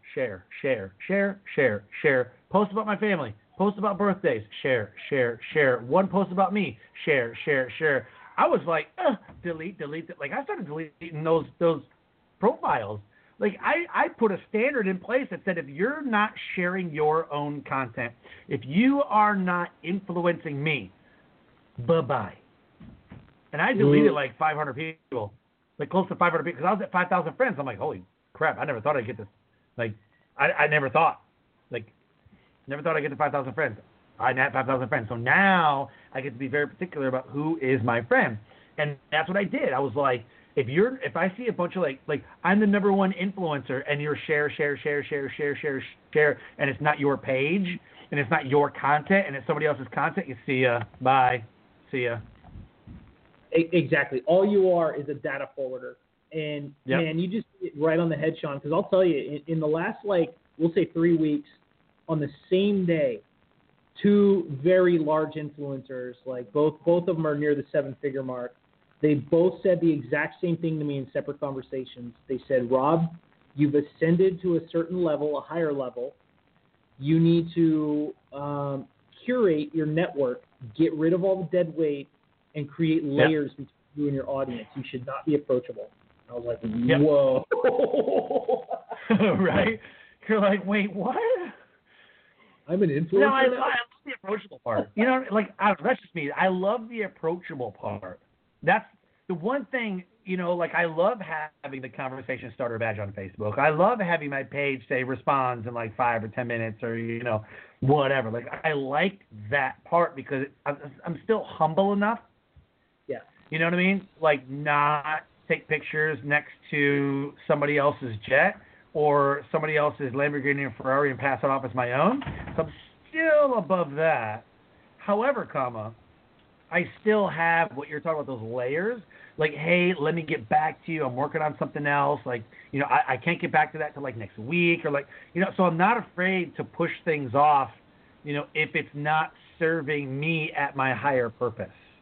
Post about my family. Post about birthdays. Share. One post about me. Share. I was like, delete. Like, I started deleting those profiles. Like, I put a standard in place that said if you're not sharing your own content, if you are not influencing me, bye-bye. And I deleted like 500 people, like close to 500 people, because I was at 5,000 friends. I'm like, holy crap, I never thought I'd get this. Like, I never thought. Like, never thought I'd get to 5,000 friends. I had 5,000 friends. So now I get to be very particular about who is my friend. And that's what I did. I was like, if I see a bunch of like I'm the number one influencer and you're share, and it's not your page and it's not your content and it's somebody else's content, you see ya, bye, see ya. Exactly. All you are is a data forwarder. And man, you just hit it right on the head, Sean, because I'll tell you, in the last, we'll say 3 weeks, on the same day, 2 very large influencers, like both of them are near the 7-figure mark. They both said the exact same thing to me in separate conversations. They said, Rob, you've ascended to a certain level, a higher level. You need to curate your network, get rid of all the dead weight, and create layers between you and your audience. You should not be approachable. I was like, whoa. Right? You're like, wait, what? I'm an influencer. No, I love the approachable part. That's just me. I love the approachable part. That's the one thing, I love having the conversation starter badge on Facebook. I love having my page say responds in like 5 or 10 minutes or, whatever. Like, I like that part because I'm still humble enough. Yeah. You know what I mean? Like, not take pictures next to somebody else's jet or somebody else's Lamborghini or Ferrari and pass it off as my own. So I'm still above that. However, I still have what you're talking about, those layers. Like, hey, let me get back to you. I'm working on something else. Like, I can't get back to that till like next week or so I'm not afraid to push things off, if it's not serving me at my higher purpose.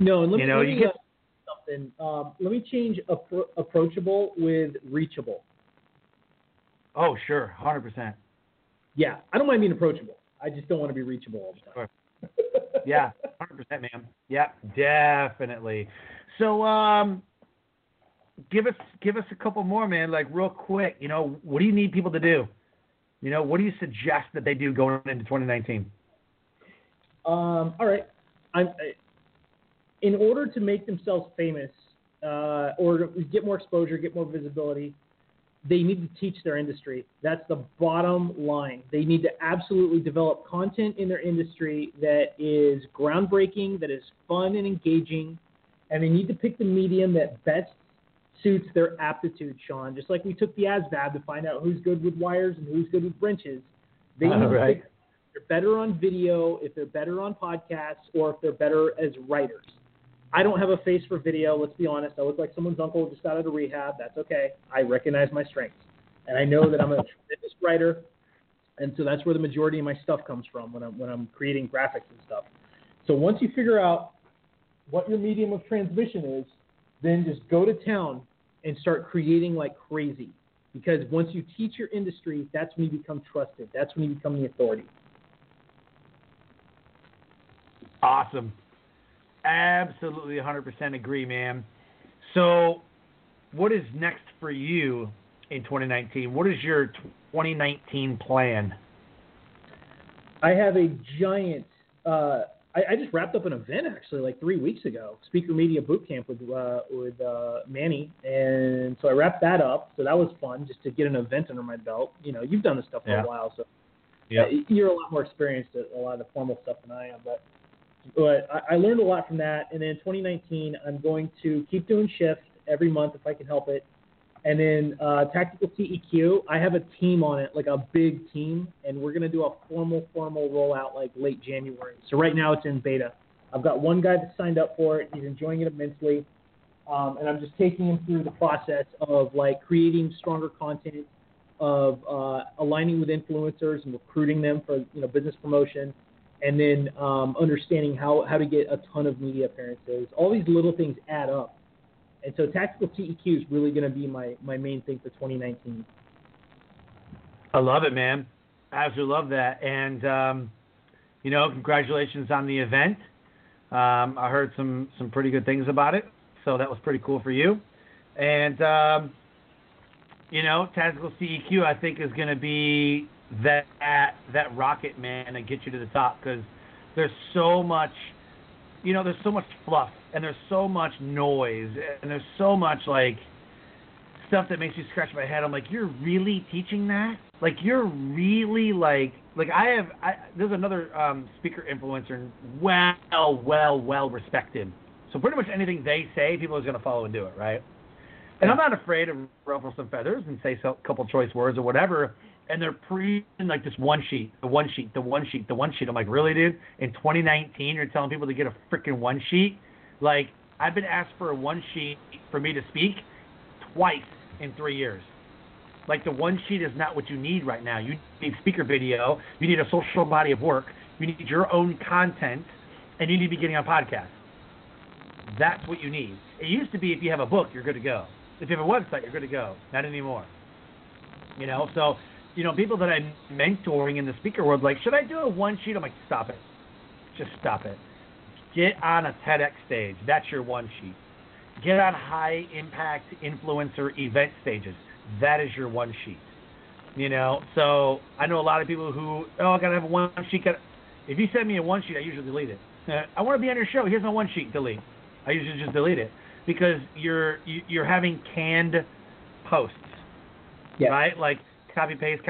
No, and let you me, know, let you me get something. Let me change approachable with reachable. Oh, sure, 100%. Yeah, I don't mind being approachable. I just don't want to be reachable all the time. Sure. Yeah, 100%, man. Yeah, definitely. So, give us a couple more, man. Like real quick. You know, what do you need people to do? You know, what do you suggest that they do going into 2019? All right. In order to make themselves famous or get more exposure, get more visibility, they need to teach their industry. That's the bottom line. They need to absolutely develop content in their industry that is groundbreaking, that is fun and engaging, and they need to pick the medium that best suits their aptitude, Sean. Just like we took the ASVAB to find out who's good with wires and who's good with wrenches. They need to pick if they're better on video, if they're better on podcasts, or if they're better as writers. I don't have a face for video, let's be honest. I look like someone's uncle just got out of rehab. That's okay. I recognize my strengths. And I know that I'm a tremendous writer, and so that's where the majority of my stuff comes from when I'm creating graphics and stuff. So once you figure out what your medium of transmission is, then just go to town and start creating like crazy. Because once you teach your industry, that's when you become trusted. That's when you become the authority. Awesome. Absolutely 100% agree, man. So what is next for you in 2019? What is your 2019 plan? I have a giant I just wrapped up an event actually like 3 weeks ago, Speaker Media Bootcamp with Manny, and so I wrapped that up. So that was fun just to get an event under my belt. You know, you've done this stuff for a while, so you're a lot more experienced at a lot of the formal stuff than I am. But I learned a lot from that. And then in 2019, I'm going to keep doing shifts every month if I can help it. And then Tactical TEQ, I have a team on it, like a big team, and we're going to do a formal rollout like late January. So right now it's in beta. I've got one guy that signed up for it. He's enjoying it immensely. And I'm just taking him through the process of like creating stronger content, of aligning with influencers and recruiting them for business promotion, and then understanding how to get a ton of media appearances. All these little things add up. And so Tactical TEQ is really going to be my main thing for 2019. I love it, man. I absolutely love that. And, congratulations on the event. I heard some pretty good things about it, so that was pretty cool for you. And, Tactical TEQ, I think, is going to be that rocket, man, and get you to the top, because there's so much fluff, and there's so much noise, and there's so much like stuff that makes you scratch my head. I'm like, you're really teaching that? Like, you're really there's another speaker influencer, well respected. So pretty much anything they say, people are going to follow and do it, right? And I'm not afraid to ruffle some feathers and say a couple choice words or whatever. And they're like this one sheet. I'm like, really, dude? In 2019, you're telling people to get a freaking one sheet? Like, I've been asked for a one sheet for me to speak twice in 3 years. Like, the one sheet is not what you need right now. You need speaker video. You need a social body of work. You need your own content. And you need to be getting on podcasts. That's what you need. It used to be if you have a book, you're good to go. If you have a website, you're good to go. Not anymore. So... people that I'm mentoring in the speaker world, like, should I do a one sheet? I'm like, stop it. Just stop it. Get on a TEDx stage. That's your one sheet. Get on high impact influencer event stages. That is your one sheet. So I know a lot of people who, I got to have a one sheet. If you send me a one sheet, I usually delete it. I want to be on your show. Here's my one sheet. Delete. I usually just delete it because you're having canned posts, right? Like, copy paste.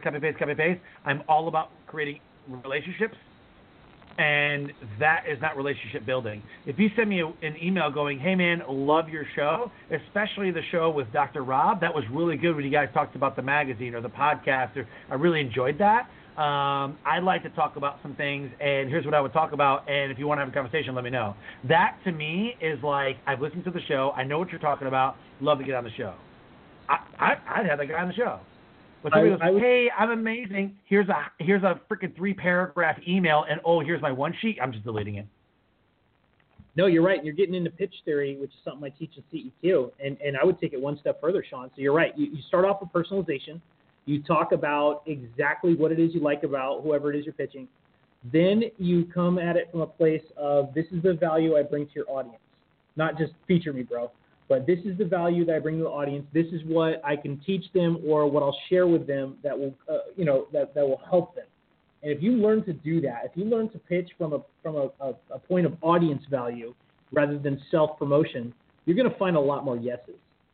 I'm all about creating relationships, and that is not relationship building. If you send me an email going, hey man, love your show, especially the show with Dr. Rob, that was really good when you guys talked about the magazine or the podcast, I really enjoyed that. I'd like to talk about some things, and here's what I would talk about, and if you want to have a conversation, let me know. That to me is like, I've listened to the show, I know what you're talking about, love to get on the show. I'd have that guy on the show. But somebody goes, hey, I'm amazing. Here's a freaking 3-paragraph email, and here's my one sheet. I'm just deleting it. No, you're right. You're getting into pitch theory, which is something I teach in CEQ. And I would take it one step further, Sean. So you're right. You start off with personalization. You talk about exactly what it is you like about whoever it is you're pitching. Then you come at it from a place of, this is the value I bring to your audience. Not just feature me, bro, but this is the value that I bring to the audience. This is what I can teach them or what I'll share with them that will, that will help them. And if you learn to do that, if you learn to pitch from a point of audience value rather than self-promotion, you're going to find a lot more yeses.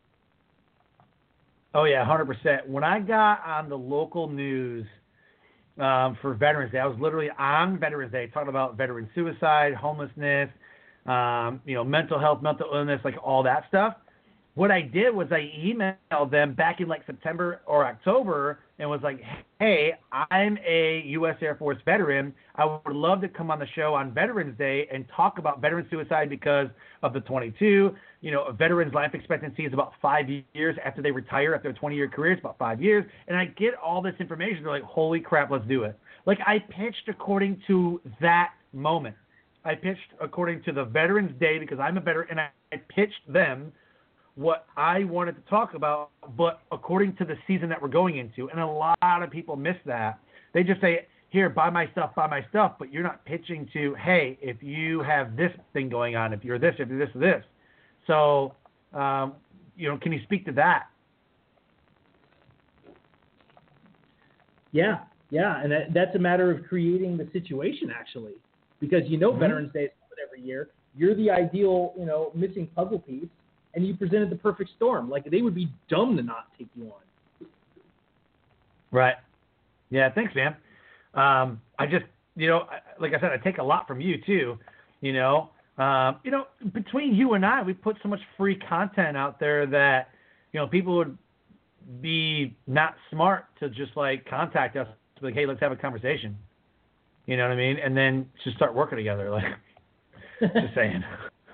Oh, yeah, 100%. When I got on the local news for Veterans Day, I was literally on Veterans Day talking about veteran suicide, homelessness, mental health, mental illness, like all that stuff. What I did was I emailed them back in like September or October and was like, hey, I'm a U.S. Air Force veteran. I would love to come on the show on Veterans Day and talk about veteran suicide because of the 22. A veteran's life expectancy is about 5 years after they retire, after a 20-year career. It's about 5 years. And I get all this information. They're like, holy crap, let's do it. Like, I pitched according to that moment. I pitched according to the Veterans Day because I'm a veteran, and I pitched them what I wanted to talk about, but according to the season that we're going into. And a lot of people miss that. They just say, here, buy my stuff, but you're not pitching to, hey, if you have this thing going on, if you're this, if you're this. So, can you speak to that? Yeah, and that's a matter of creating the situation, actually, because Veterans Day is coming every year. You're the ideal, missing puzzle piece, and you presented the perfect storm. Like, they would be dumb to not take you on. Right. Yeah, thanks, man. I just, like I said, I take a lot from you, too. Between you and I, we put so much free content out there that, people would be not smart to just, like, contact us, like, hey, let's have a conversation. You know what I mean? And then just start working together. Like, just saying.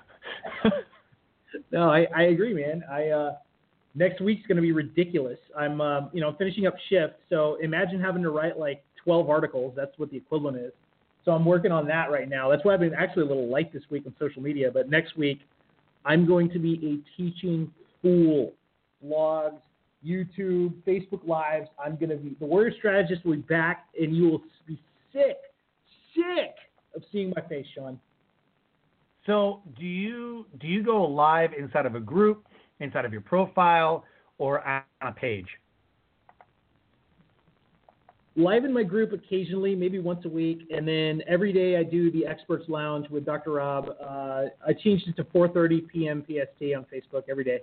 No, I agree, man. Next week's going to be ridiculous. I'm finishing up shift, so imagine having to write like 12 articles. That's what the equivalent is. So I'm working on that right now. That's why I've been actually a little light this week on social media. But next week, I'm going to be a teaching fool. Blogs, YouTube, Facebook Lives. I'm going to be the Warrior Strategist will be back, and you will be sick of seeing my face, Sean. So do you go live inside of a group, inside of your profile, or on a page? Live in my group occasionally, maybe once a week, and then every day I do the Experts Lounge with Dr. Rob. I changed it to 4:30 p.m. PST on Facebook every day.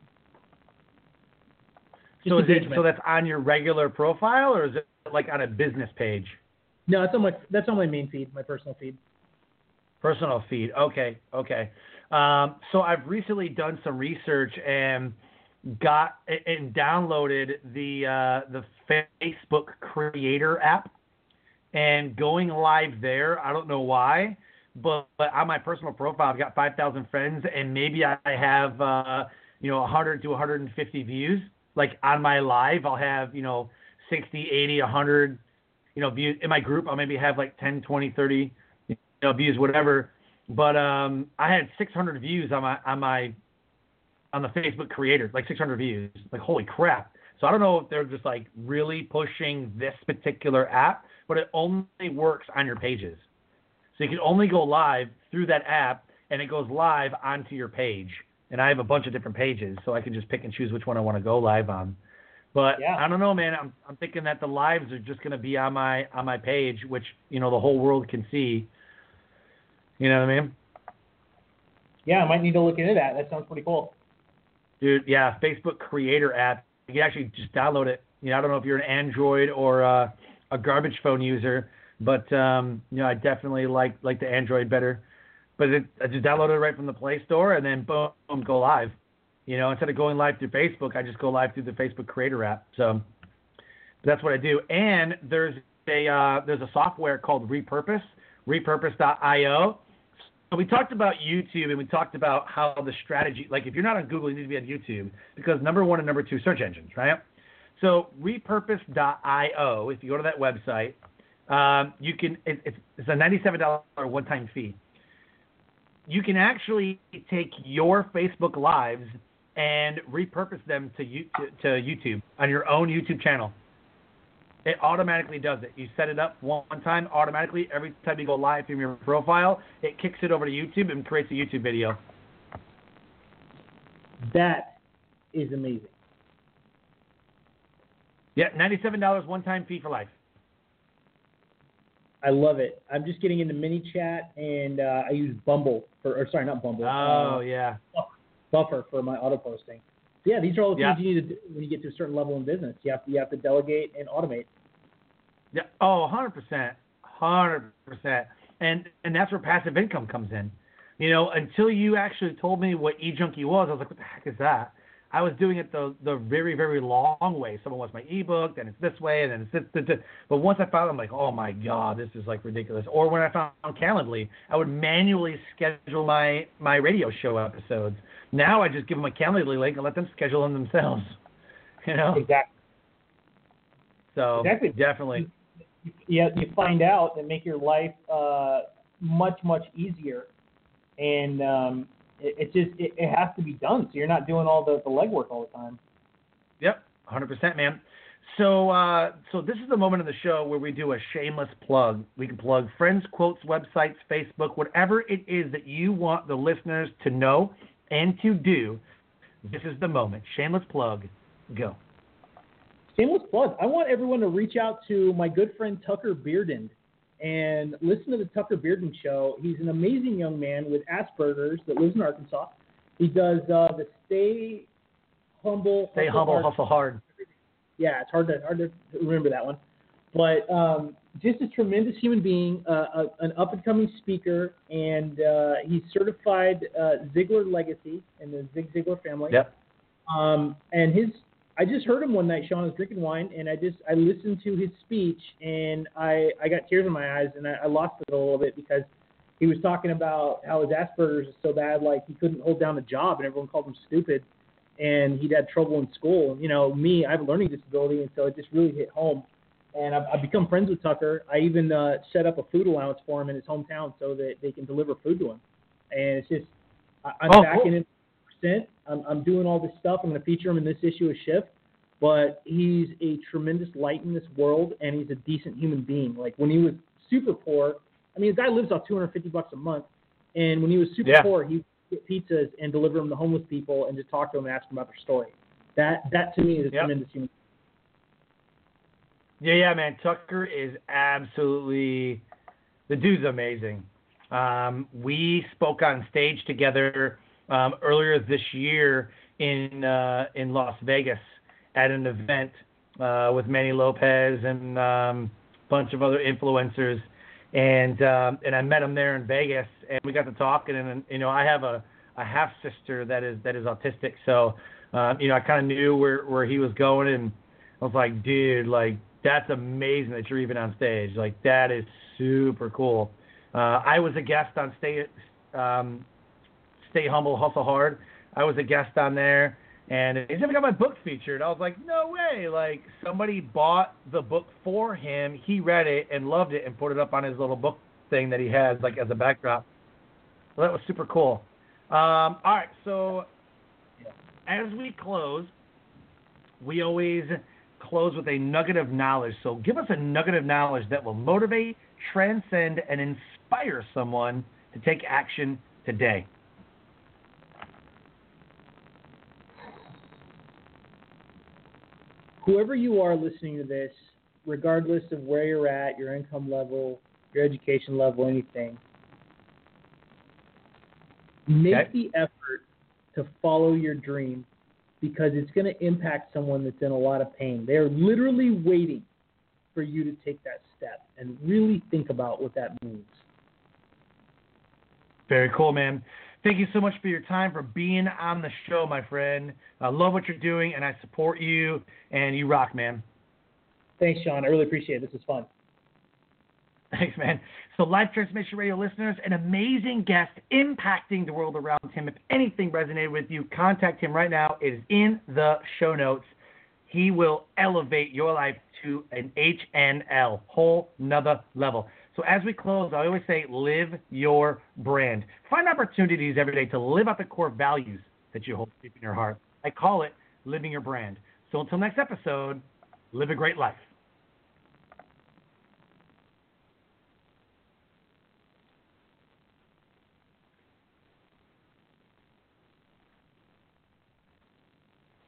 So that's on your regular profile, or is it like on a business page? No, that's on my main feed, my personal feed. Personal feed. Okay. So I've recently done some research and got and downloaded the Facebook Creator app, and going live there. I don't know why, but on my personal profile, I've got 5,000 friends, and maybe I have 100 to 150 views. Like on my live, I'll have 60, 80, 100 views. In my group, I'll maybe have like 10, 20, 30 views, whatever. But I had 600 views on the Facebook Creator, like 600 views. Like, holy crap. So I don't know if they're just like really pushing this particular app, but it only works on your pages. So you can only go live through that app, and it goes live onto your page. And I have a bunch of different pages, so I can just pick and choose which one I want to go live on. But yeah. I don't know, man. I'm thinking that the lives are just going to be on my page, which the whole world can see. You know what I mean? Yeah, I might need to look into that. That sounds pretty cool. Dude, yeah, Facebook Creator app. You can actually just download it. I don't know if you're an Android or a garbage phone user, but I definitely like the Android better. But I just downloaded it right from the Play Store, and then boom, go live. Instead of going live through Facebook, I just go live through the Facebook Creator app. So that's what I do. And there's a software called Repurpose.io. So we talked about YouTube, and we talked about how the strategy, like if you're not on Google, you need to be on YouTube, because number one and number two search engines, right? So Repurpose.io, if you go to that website, you can. It's a $97 one-time fee. you can actually take your Facebook Lives and repurpose them to YouTube on your own YouTube channel. It automatically does it. You set it up one time, automatically, every time you go live from your profile, it kicks it over to YouTube and creates a YouTube video. That is amazing. Yeah, $97 one-time fee for life. I love it. I'm just getting into ManyChat, and I use Bumble not Bumble. Yeah. Buffer for my auto posting. Yeah, these are all the things you need to do when you get to a certain level in business. You have to delegate and automate. Yeah. Oh, 100%. 100%. And that's where passive income comes in. You know, until you actually told me what eJunkie was, I was like, what the heck is that? I was doing it the very, very long way. Someone wants my ebook, then it's this way, and then it's this. But once I found it, I'm like, oh my God, this is like ridiculous. Or when I found Calendly, I would manually schedule my radio show episodes. Now I just give them a Calendly link and let them schedule them themselves. You know? Exactly. So definitely. You find out that make your life much, much easier. And it has to be done, so you're not doing all the legwork all the time. Yep, 100%, man. So this is the moment of the show where we do a shameless plug. We can plug friends, quotes, websites, Facebook, whatever it is that you want the listeners to know and to do. This is the moment. Shameless plug. Go. Shameless plug. I want everyone to reach out to my good friend Tucker Bearden and listen to the Tucker Bearden Show. He's an amazing young man with Asperger's that lives in Arkansas. He does the Stay Humble, Hustle Hard. Yeah, it's hard to remember that one. But just a tremendous human being, an up-and-coming speaker, and he's certified Ziglar Legacy in the Zig Ziglar family. Yep. And I just heard him one night, Sean. I was drinking wine, and I listened to his speech, and I got tears in my eyes, and I lost it a little bit because he was talking about how his Asperger's is so bad, like he couldn't hold down a job, and everyone called him stupid, and he'd had trouble in school. And, you know, me, I have a learning disability, and so it just really hit home. And I've become friends with Tucker. I even set up a food allowance for him in his hometown so that they can deliver food to him. And it's just, I'm backing him. I'm doing all this stuff. I'm going to feature him in this issue of Shift, but he's a tremendous light in this world, and he's a decent human being. Like when he was super poor, I mean, the guy lives off $250 a month, and when he was super poor, he would get pizzas and deliver them to homeless people and just talk to them and ask them about their story. That to me is a tremendous human being. Yeah, man. Tucker is absolutely – the dude's amazing. We spoke on stage together earlier this year in Las Vegas at an event with Manny Lopez and a bunch of other influencers, and I met him there in Vegas, and we got to talking, and you know, I have a half sister that is autistic, so you know, I kind of knew where he was going, and I was like, dude, like that's amazing that you're even on stage, like that is super cool. I was a guest on Stay Humble, Hustle Hard. I was a guest on there, and he's even got my book featured. I was like, no way. Like, somebody bought the book for him. He read it and loved it and put it up on his little book thing that he has, like, as a backdrop. Well, that was super cool. All right, so as we close, we always close with a nugget of knowledge. So give us a nugget of knowledge that will motivate, transcend, and inspire someone to take action today. Whoever you are listening to this, regardless of where you're at, your income level, your education level, anything, make the effort to follow your dream, because it's going to impact someone that's in a lot of pain. They're literally waiting for you to take that step, and really think about what that means. Very cool, man. Thank you so much for your time, for being on the show, my friend. I love what you're doing, and I support you, and you rock, man. Thanks, Sean. I really appreciate it. This was fun. Thanks, man. So, Life Transformation Radio listeners, an amazing guest impacting the world around him. If anything resonated with you, contact him right now. It is in the show notes. He will elevate your life to an HNL, whole nother level. So as we close, I always say, live your brand. Find opportunities every day to live out the core values that you hold deep in your heart. I call it living your brand. So until next episode, live a great life.